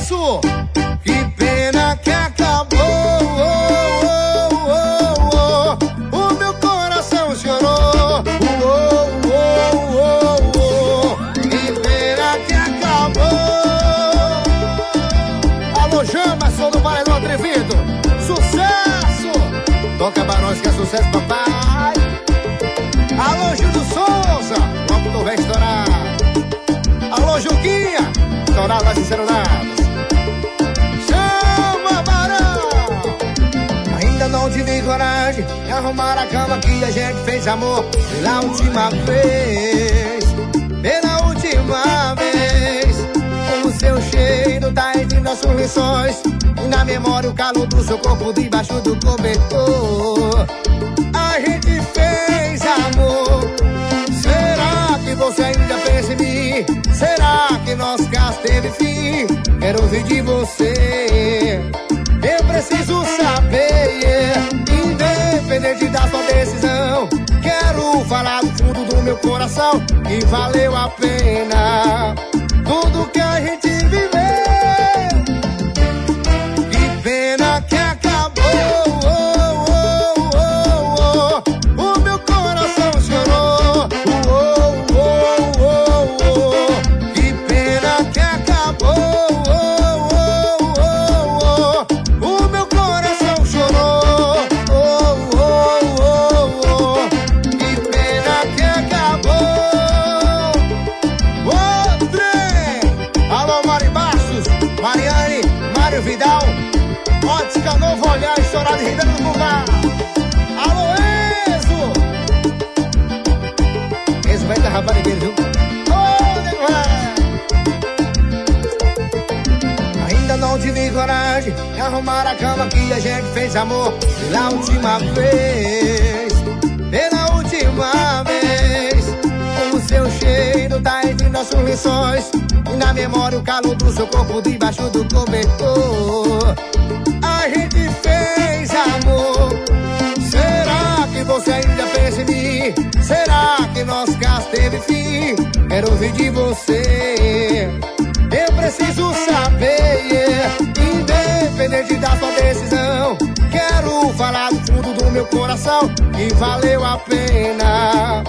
sucesso. Que pena que acabou. O meu coração chorou. Que pena que acabou. Alô, Jama, som do Paredão Atrevido. Sucesso. Toca Barões que é sucesso, papai. Alô, Júlio Souza, o autor vai estourar. Alô, Juquinha, estourado das sinceridades. Chama, Barão. Ainda não tive coragem de arrumar a cama que a gente fez amor pela última vez. Pela última vez. O seu cheiro tá entre nossos lençóis e na memória o calor do seu corpo debaixo do cobertor. A gente fez amor. Será que você ainda pensa em mim? Será que nosso caso teve fim? Quero ouvir de você. Eu preciso saber, independente da sua decisão. Quero falar do fundo do meu coração que valeu a pena tudo que a gente viveu. Que pena que acabou. O meu coração chorou. Que pena que acabou. O meu coração chorou. Que pena que acabou. Ô, trem! Alô, Mari Bastos, Mariane, Mário Vidal, Ótica Novo Olhar, estourado em Ribeirão do Lugar. Alô, Enzo! Enzo vai dar raparigueiro, viu? Ô, nego ré! Ainda não tive coragem de arrumar a cama que a gente fez amor pela última vez. Pela última vez. O seu cheiro tá entre nossos lençóis e na memória o calor do seu corpo debaixo do cobertor. A gente fez amor. Será que você ainda pensa em mim? Será que nosso caso teve fim? Quero ouvir de você. Eu preciso saber, independente da sua decisão. Quero falar do fundo do meu coração que valeu a pena